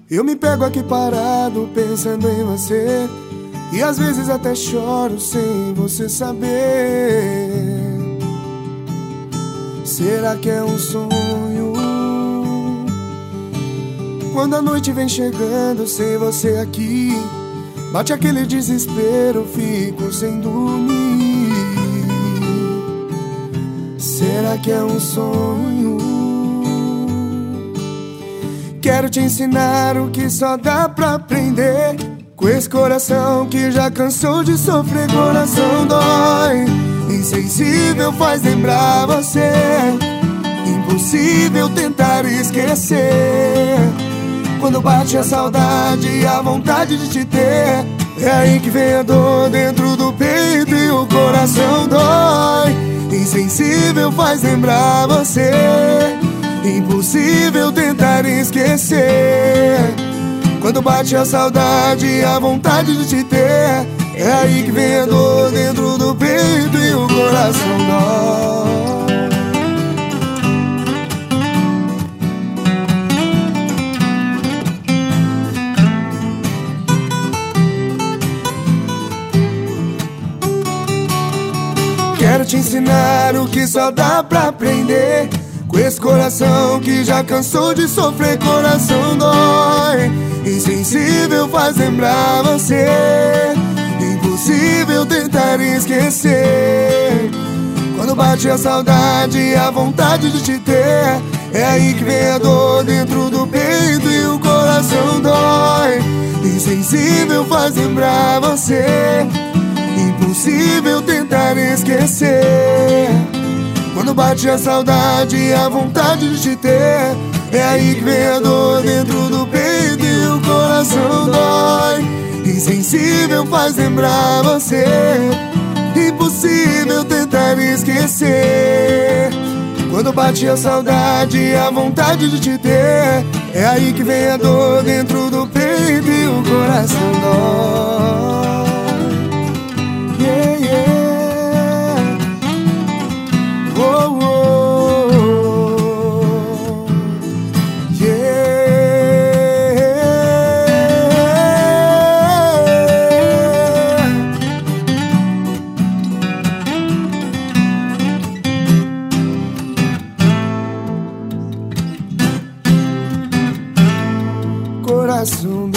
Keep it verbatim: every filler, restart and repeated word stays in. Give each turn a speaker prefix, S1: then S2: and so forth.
S1: Eu me pego aqui parado pensando em você, e às vezes até choro sem você saber. Será que é um sonho? Quando a noite vem chegando sem você aqui, bate aquele desespero, fico sem dormir. Será que é um sonho? Quero te ensinar o que só dá pra aprender, com esse coração que já cansou de sofrer. Coração dói, insensível, faz lembrar você. Impossível tentar esquecer. Quando bate a saudade e a vontade de te ter, é aí que vem a dor dentro do peito e o coração dói. Insensível, faz lembrar você. Impossível tentar esquecer. Quando bate a saudade e a vontade de te ter, é aí que vem a dor dentro do peito e o coração dói. Quero te ensinar o que só dá pra aprender, com esse coração que já cansou de sofrer. Coração dói, insensível, faz lembrar você. Impossível tentar esquecer. Quando bate a saudade e a vontade de te ter, é aí que vem a dor dentro do peito e o coração dói. Insensível, faz lembrar você. Impossível tentar esquecer. Quando bate a saudade e a vontade de te ter, é aí que vem a dor dentro do peito e o coração dói. Insensível, faz lembrar você. Impossível tentar esquecer. Quando bate a saudade e a vontade de te ter, é aí que vem a dor dentro do peito e o coração dói. Yeah, yeah. Oh, oh, oh. Yeah. Coração